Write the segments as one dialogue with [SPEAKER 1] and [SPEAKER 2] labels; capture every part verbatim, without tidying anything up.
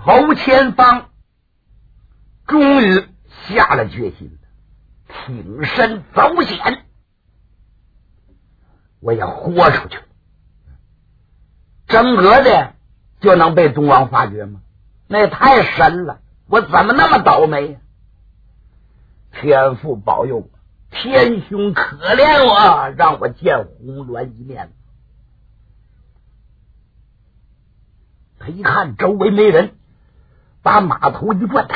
[SPEAKER 1] 侯前方终于下了决心，挺身走险，我要豁出去，真格的就能被东王发觉吗？那也太神了，我怎么那么倒霉呀、啊？天父保佑我，天兄可怜我，让我见红鸾一面。他一看周围没人，把马头一转，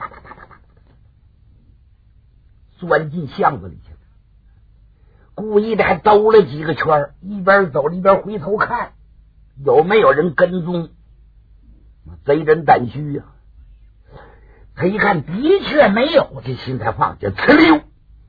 [SPEAKER 1] 钻进巷子里去了，故意的还兜了几个圈，一边走一边回头看有没有人跟踪，贼人胆虚呀、啊！他一看的确没有，这心才放下，呲溜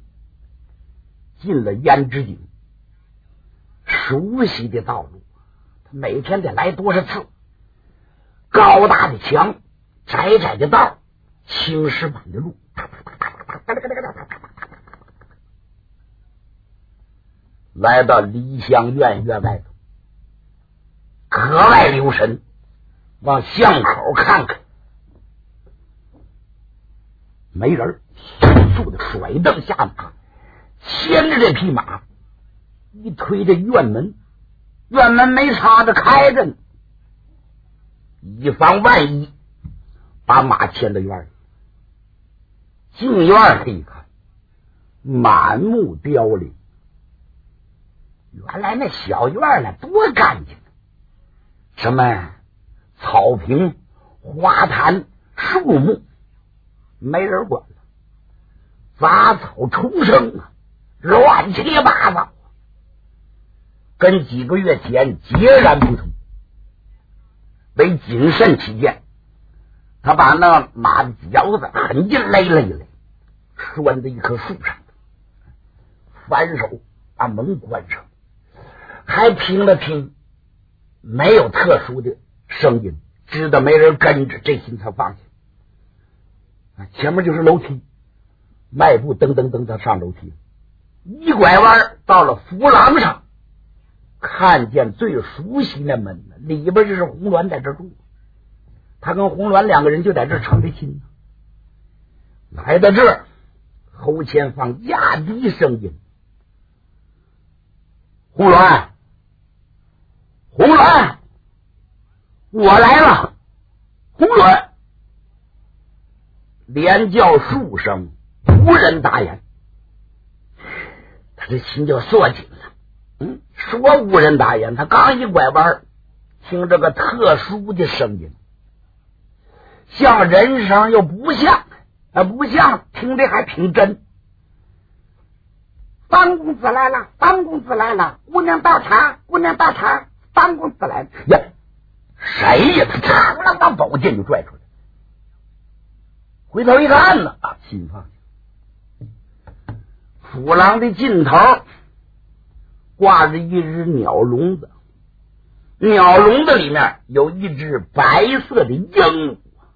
[SPEAKER 1] 进了胭脂井。熟悉的道路，他每天得来多少次？高大的墙，窄窄的道，青石板的路，来到梨香院院外头，格外留神，往巷口看看，没人，迅速的甩蹬下马，牵着这匹马一推着院门，院门没插着，开着呢，以防万一，把马牵到院里。进院里一看，满目凋零。原来那小院呢多干净，什么草坪、花坛、树木，没人管了，杂草丛生啊，乱七八糟，跟几个月前截然不同。为谨慎起见，他把那马的脚子狠劲勒了一勒，拴在一棵树上，反手把门关上，还听了听没有特殊的声音，知道没人跟着，这心才放下。前面就是楼梯，迈步噔噔噔的上楼梯，一拐弯到了扶廊上，看见最熟悉的门，里边就是红鸾在这住，他跟红鸾两个人就在这成的亲。来到这儿，侯前方压低声音：“红鸾，红鸾，我来了！”红鸾连叫数声，无人答言。他这心就缩紧了。嗯，说无人答言，他刚一拐弯，听这个特殊的声音，像人声又不像，啊不像，听着还挺真。方公子来了，方公子来了，姑娘倒茶，姑娘倒茶，方公子来了。呀，谁呀？他长了把宝剑就拽出来，回头一看呢，啊，心放下。府廊的尽头挂着一只鸟笼子，鸟笼子里面有一只白色的鹦鹉。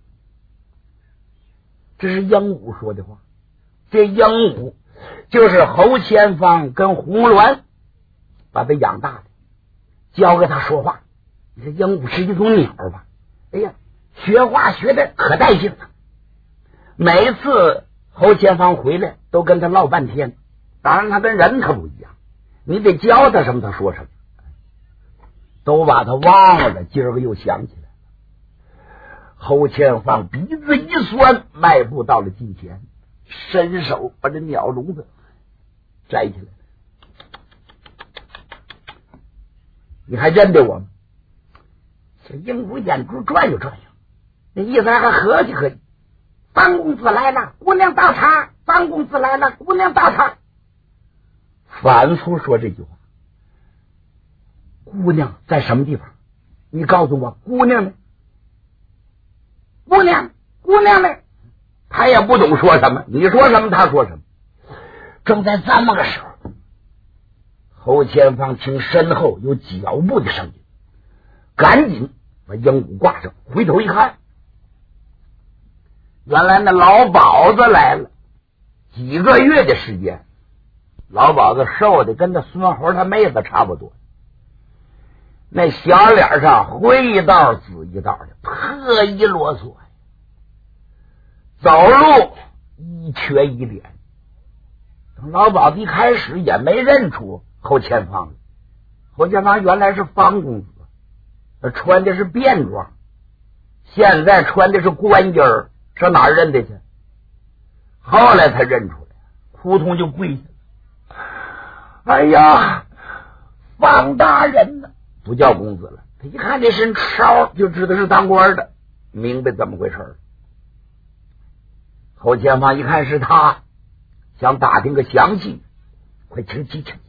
[SPEAKER 1] 这是鹦鹉说的话，这鹦鹉就是侯前方跟红鸾把他养大的，教给他说话。你这鹦鹉是一种鸟吧？哎呀，学话学的可带劲了。每一次侯前方回来都跟他唠半天，当然他跟人可不一样，你得教他什么他说什么，都把他忘了，今儿个又想起来了。侯前方鼻子一酸，迈步到了近前，伸手把这鸟笼子摘起来。你还认得我吗？这鹦鹉眼珠转悠转悠，那意思还合计合计。方公子来了，姑娘倒茶，方公子来了，姑娘倒茶，反复说这句话。姑娘在什么地方？你告诉我，姑娘呢？姑娘，姑娘呢？他也不懂说什么，你说什么他说什么。正在这么个时候，侯前方听身后有脚步的声音，赶紧把鹦鹉挂上，回头一看，原来那老鸨子来了。几个月的时间，老鸨子瘦的跟那孙猴他妹子差不多， 那小脸上灰一道紫一道的，特一啰嗦，走路一瘸一脸。等老鸨子一开始也没认出侯前方，侯前方原来是方公子，穿的是便装，现在穿的是官衣儿，上哪儿认得去？后来才认出来，扑通就跪下了。哎呀，方大人呢？不叫公子了，他一看这身袄就知道是当官的，明白怎么回事了。侯前方一看是他，想打听个详细，快请起请起，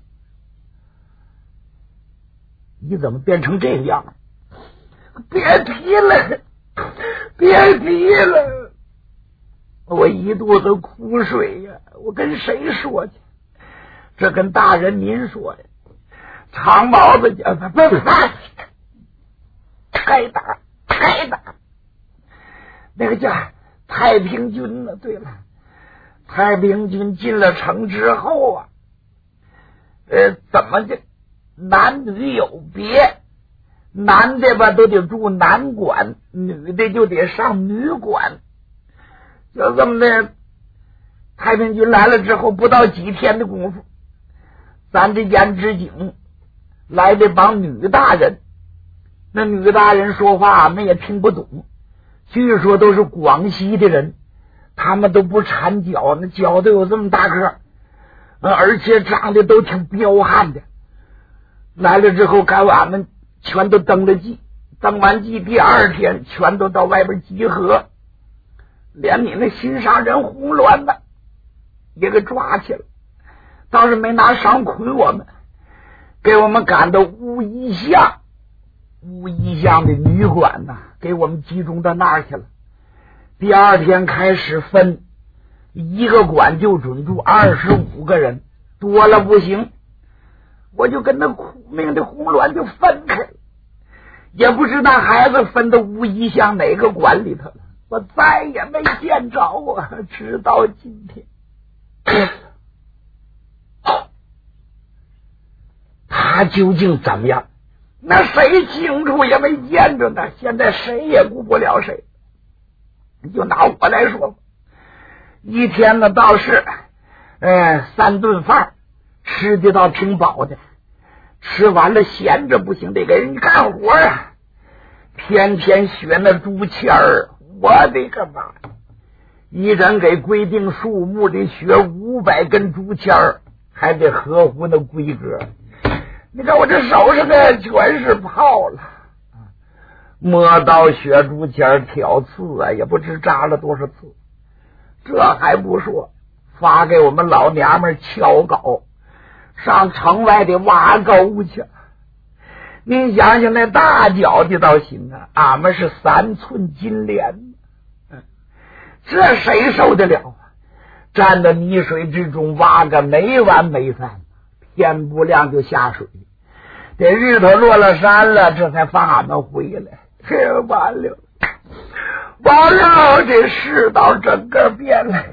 [SPEAKER 1] 你怎么变成这个样了？别提了，别提了，我一肚子苦水呀、啊！我跟谁说去？这跟大人您说呀。长毛子讲他不打，该打该打。那个叫太平军呢？对了，太平军进了城之后啊，呃，怎么的？男女有别，男的吧都得住男馆，女的就得上女馆。就这么的，太平军来了之后，不到几天的功夫，咱这胭脂井来这帮女大人，那女大人说话那也听不懂，据说都是广西的人，他们都不缠脚，那脚都有这么大个，而且长得都挺彪悍的。来了之后，赶俺们全都登了记，登完记第二天全都到外边集合，连你那心上人胡乱的也给抓去了，倒是没拿伤捆我们，给我们赶到乌衣巷，乌衣巷的女馆呐，给我们集中到那儿去了。第二天开始分，一个馆就准住二十五个人，多了不行。我就跟那苦命的红鸾就分开了，也不知道孩子分到乌衣巷哪个馆里头了，我再也没见着啊，直到今天。他究竟怎么样？那谁清楚也没见着呢。现在谁也顾不了谁。就拿我来说，一天呢倒是，呃，三顿饭吃的倒挺饱的，吃完了闲着不行，得给人干活啊。天天学那竹签儿，我的个妈！一人给规定数目得学五百根竹签儿，还得合乎那规格。你看我这手上的全是泡了，磨刀学竹签挑刺啊，也不知扎了多少次。这还不说，发给我们老娘们敲镐，上城外的挖沟去。您想想那大脚的倒行啊，俺们是三寸金莲，这谁受得了啊？站在泥水之中挖个没完没散，天不亮就下水，这日头落了山了，这才放俺们回来。这完了，完了，这世道整个变了。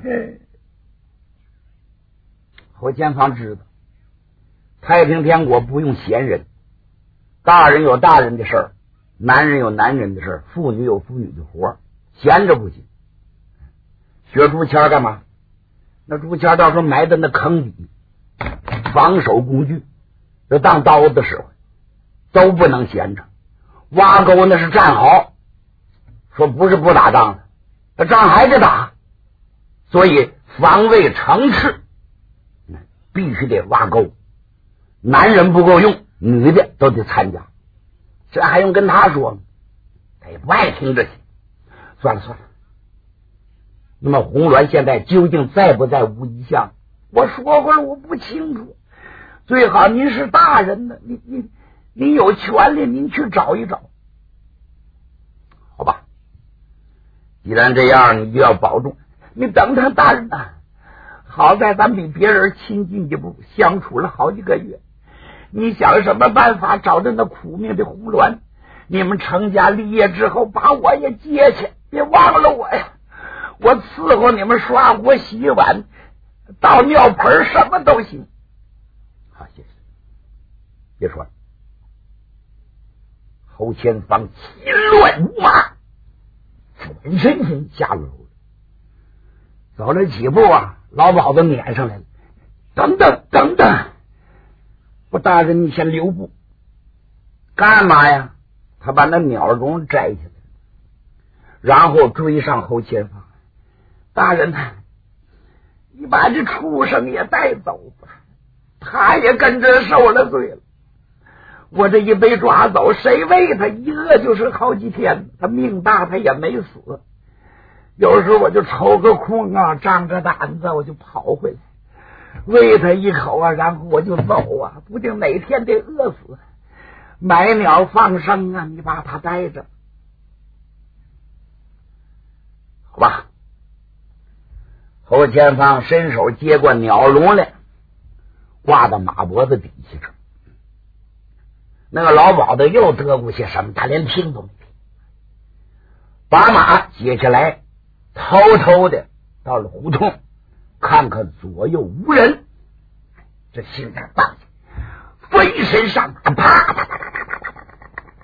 [SPEAKER 1] 侯建芳知道，太平天国不用闲人，大人有大人的事儿，男人有男人的事儿，妇女有妇女的活儿，闲着不行。学竹签干嘛？那竹签到时候埋在那坑底，防守工具，就当刀子使唤，都不能闲着。挖沟那是战壕，说不是不打仗的，那仗还得打，所以防卫城池必须得挖沟，男人不够用，女的都得参加。这还用跟他说吗？他也不爱听这些。算了算了，那么红鸾现在究竟在不在乌衣巷？我说过了，我不清楚。最好您是大人呢，你你你有权利，您去找一找，好吧？既然这样，你就要保重。你等等，大人啊，好在咱比别人亲近一步，相处了好几个月。你想什么办法找着那苦命的红鸾？你们成家立业之后，把我也接去，别忘了我呀！我伺候你们刷锅洗碗，倒尿盆什么都行。好，谢谢。别说了。 侯前方骑乱如麻，转身间下楼了。走了几步啊，老鸨子撵上来了，等等等等，我大人你先留步。干嘛呀？他把那鸟笼摘下来，然后追上侯前方。大人呐，你把这畜生也带走吧，他也跟着受了罪了。我这一被抓走，谁喂他？一饿就是好几天，他命大，他也没死。有时候我就抽个空啊，张着胆子我就跑回来，喂他一口啊，然后我就走啊，不定哪天得饿死。买鸟放生啊，你把它带着，好吧？侯前方伸手接过鸟笼来，挂到马脖子底下这。那个老鸨子又得过些什么，他连听都没听，把马接下来，偷偷的到了胡同，看看左右无人，这心才放下，飞身上马，啪啪啪啪啪啪啪啪，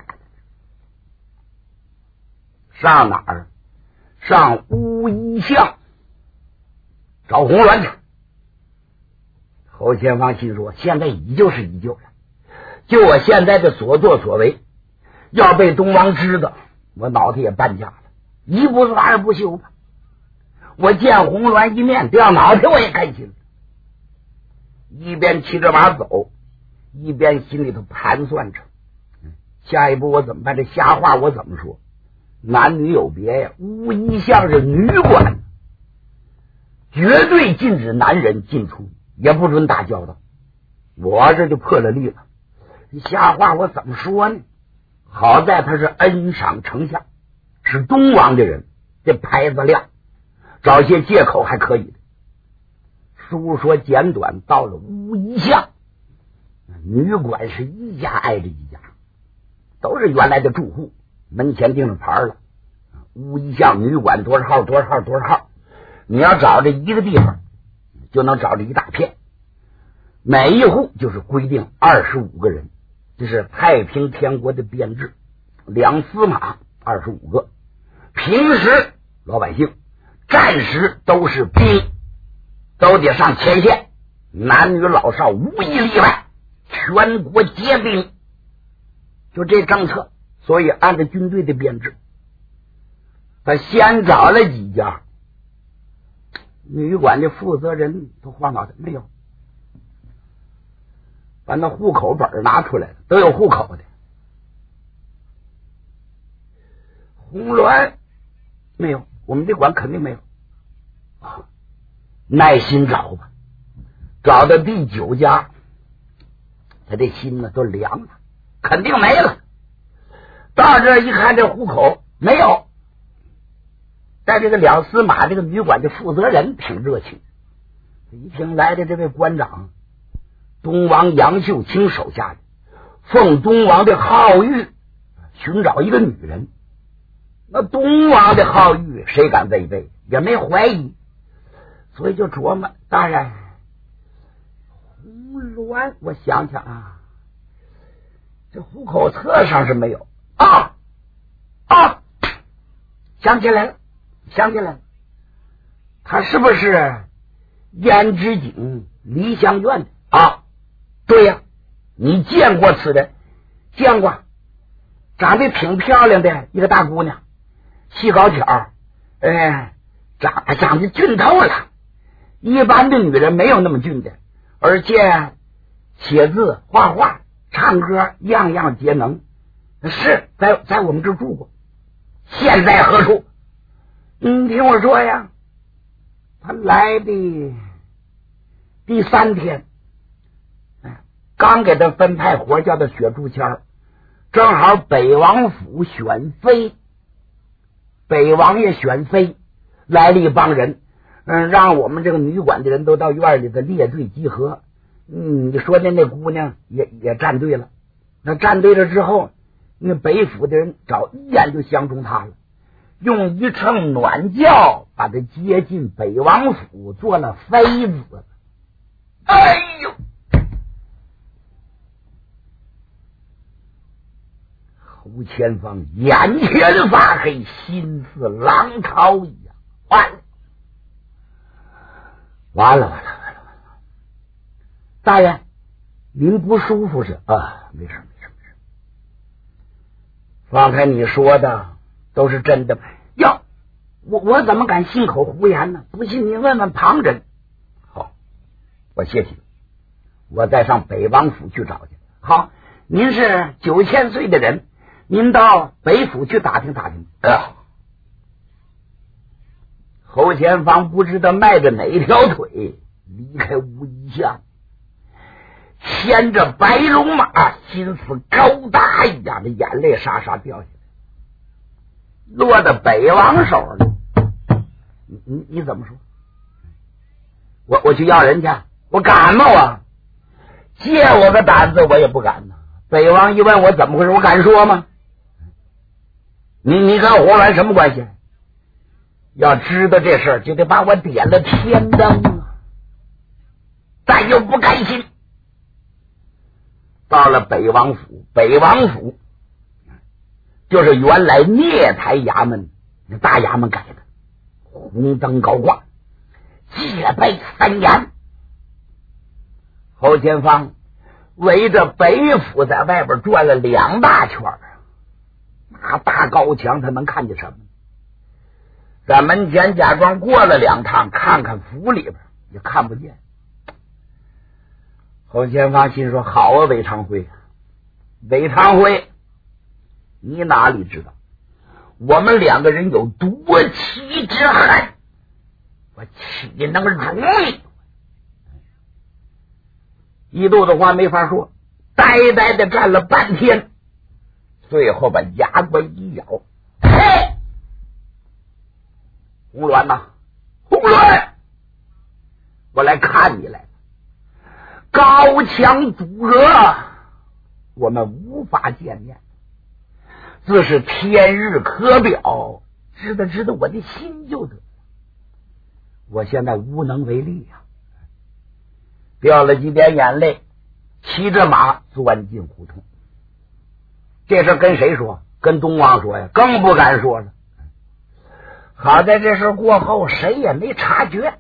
[SPEAKER 1] 上哪儿？上乌衣巷找红鸾去。侯前方心说，现在已就是已旧了，就我现在的所作所为，要被东王知道，我脑袋也半价了，一不做二不休吧。我见红鸾一面，掉脑袋我也开心。一边骑着马走，一边心里头盘算着，下一步我怎么办？这瞎话我怎么说？男女有别呀，无一像是女馆，绝对禁止男人进出，也不准打交道。我这就破了例了，瞎话我怎么说呢？好在他是恩赏丞相，是东王的人，这牌子亮，找些借口还可以的。书说简短，到了乌衣巷，女馆是一家挨着一家，都是原来的住户，门前钉着牌了，乌衣巷女馆多少号多少号多少号，你要找这一个地方就能找着一大片，每一户就是规定二十五个人，这是太平天国的编制，两司马二十五个，平时老百姓，战时都是兵，都得上前线，男女老少无一例外，全国皆兵，就这政策。所以按照军队的编制，他先找了几家女馆的负责人都晃脑袋没有，把那户口本拿出来了，都有户口的。红鸾没有，我们这馆肯定没有。耐心找吧，找到第九家，他这心呢都凉了，肯定没了。到这一看，这户口没有，但这个两司马这个女馆的负责人挺热情，一听来的这位官长，东王杨秀清手下的，奉东王的号谕寻找一个女人。那东王的号谕谁敢违背，也没怀疑，所以就琢磨，当然红鸾，我想想啊，这户口册上是没有啊啊，想起来了，想起来了，他是不是胭脂井梨香院的啊？对呀、啊，你见过此人？见过，长得挺漂亮的一个大姑娘，细高挑，哎，长长得俊透了，一般的女人没有那么俊的，而且写字画画唱歌样样皆能，是在在我们这儿住过，现在何处？你听我说呀，他来的第三天，刚给他分派活，叫他雪竹签，正好北王府选妃，北王爷选妃，来了一帮人，嗯，让我们这个女馆的人都到院里的列队集合。嗯，你说的那姑娘也也站队了，那站队了之后，那北府的人早一眼就相中他了，用一乘暖轿把他接进北王府，做了妃子。哎呦！ 侯前方眼前发黑，心似浪涛一样。完了，完了，完了，完了，完了！大爷，您不舒服是啊？没事，没事，没事。方才你说的都是真的哟，我我怎么敢信口胡言呢？不信您问问旁人。好，我谢谢你，我再上北王府去找去。好，您是九千岁的人，您到北府去打听打听。啊，侯前方不知道迈着哪条腿离开乌衣巷，牵着白龙马，心似高达一样的眼泪沙沙掉下来，落到北王手里。你你你怎么说？我我去要人家，我敢吗？我借我个胆子我也不敢呢。北王一问我怎么回事，我敢说吗？你你跟胡兰什么关系？要知道这事儿，就得把我点了天灯啊！但又不甘心。到了北王府，北王府就是原来聂台衙门那大衙门改的，红灯高挂，戒备森严。侯前方围着北府在外边转了两大圈，那大高墙他能看见什么？在门前假装过了两趟，看看府里边也看不见。侯前方心说：好啊，韦长辉，韦长辉，你哪里知道我们两个人有多妻之恨？我岂能容你？一肚子话没法说，呆呆的站了半天，最后把牙关一咬，嘿，红鸾呐，红鸾，我来看你来了。高墙阻隔，我们无法见面，自是天日可表，知道知道我的心就得。我现在无能为力呀、啊，掉了几点眼泪，骑着马钻进胡同。这事跟谁说？跟东王说呀，更不敢说了。好在这事过后，谁也没察觉。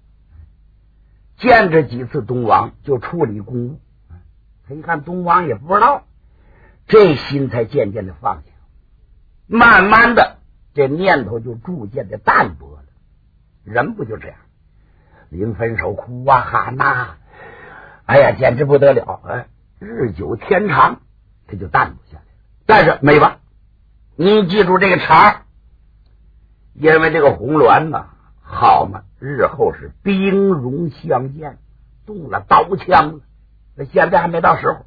[SPEAKER 1] 见着几次东王就处理公务，他一看东王也不知道，这心才渐渐的放下，慢慢的这念头就逐渐的淡薄了。人不就这样，临分手哭啊喊呐，哎呀简直不得了，哎，日久天长他就淡不下来了。但是没办，你记住这个茬，因为这个红鸾呐，好嘛，日后是兵戎相见，动了刀枪了，那现在还没到时候。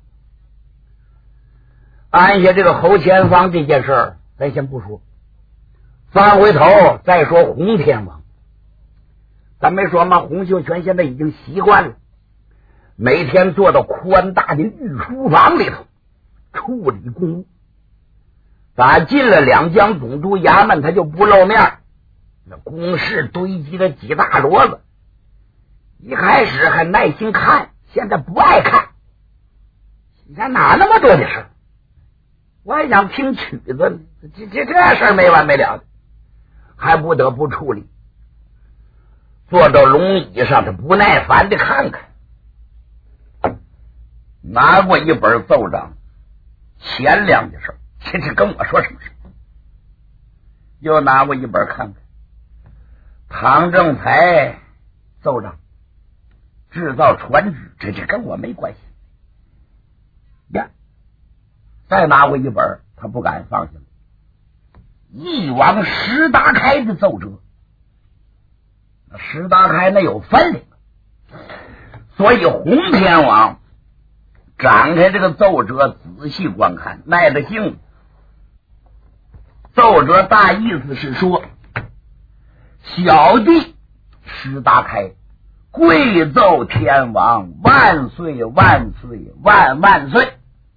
[SPEAKER 1] 按下这个侯前方这件事儿，咱先不说，翻回头再说洪天王。咱没说吗？洪秀全现在已经习惯了，每天坐到宽大的御书房里头处理公务。打进了两江总督衙门，他就不露面，那公事堆积了几大摞子，一开始还耐心看，现在不爱看。你看哪那么多的事，我还想听曲子呢，这这这事儿没完没了的，还不得不处理。坐到龙椅上，他不耐烦的看看，拿过一本奏章，前两件事，这是跟我说什么事？又拿过一本看看，唐正才奏章，制造船只，这这跟我没关系呀。再拿过一本，他不敢放下了，一王石达开的奏折。石达开那有分量，所以洪天王展开这个奏折仔细观看，耐着性子。奏折大意思是说，小弟石达开跪奏天王万岁万岁万万岁。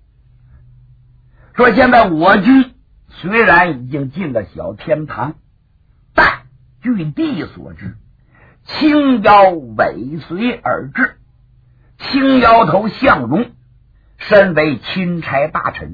[SPEAKER 1] 说现在我军虽然已经进了小天堂，但据地所知，青腰尾随而至，青腰头向荣身为钦差大臣，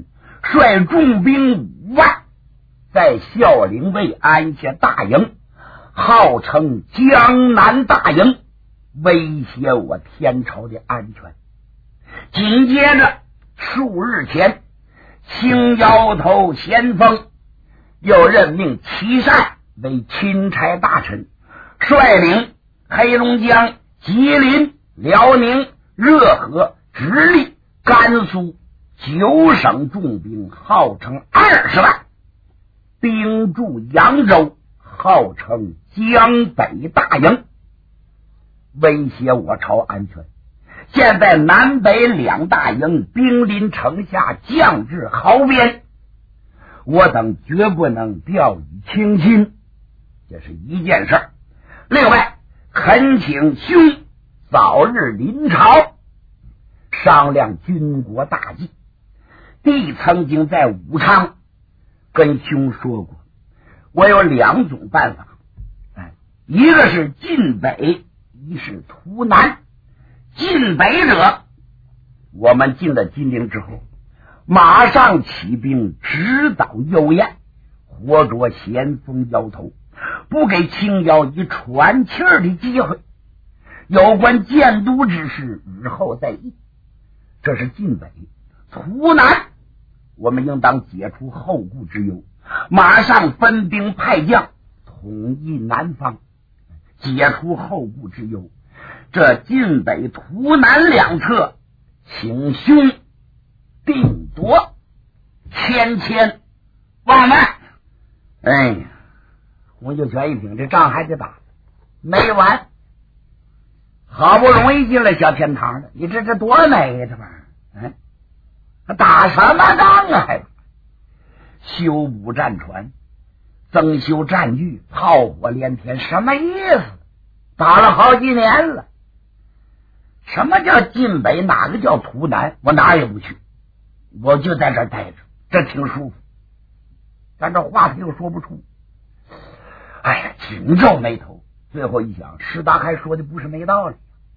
[SPEAKER 1] 率重兵五万，在孝陵卫安下大营，号称江南大营，威胁我天朝的安全。紧接着数日前，青腰头先锋又任命齐善为钦差大臣，率领黑龙江、吉林、辽宁、热河、直隶、甘肃九省重兵，号称二十万，兵驻扬州，号称江北大营，威胁我朝安全。现在南北两大营兵临城下，将至壕边，我等绝不能掉以轻心，这是一件事儿。另外，恳请兄早日临朝，商量军国大计。弟曾经在武昌跟兄说过，我有两种办法，一个是进北，一是图南。进北者，我们进了金陵之后，马上起兵直捣幽燕，活捉咸丰妖头，不给清妖以喘气儿的机会。有关建都之事，日后再议。这是进北。图南，我们应当解除后顾之忧，马上分兵派将，统一南方，解除后顾之忧。这晋北图南两侧，请兄定夺，千千万万。哎呀，洪秀全一听，这仗还得打，没完。好不容易进了小天堂了，你这这多美呀，这玩意儿！嗯，打什么仗啊？还修补战船，增修战具，炮火连天，什么意思？打了好几年了。什么叫晋北？哪个叫图南？我哪也不去，我就在这儿待着，这挺舒服。但这话他又说不出。哎呀，紧皱眉头。最后一想，石达开说的不是没道理。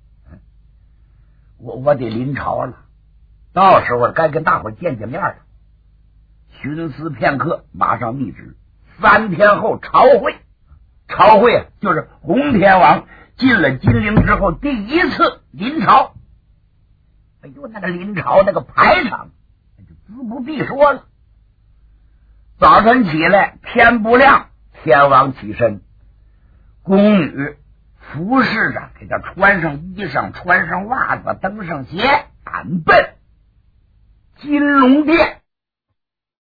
[SPEAKER 1] 我我得临朝了，到时候该跟大伙见见面了。寻思片刻，马上密旨，三天后朝会。朝会啊，就是洪天王进了金陵之后第一次临朝。哎呦，那个临朝那个排场，那就自不必说了。早晨起来，天不亮，天王起身，宫女服侍着，给他穿上衣裳，穿上袜子，登上鞋，赶奔金龙殿。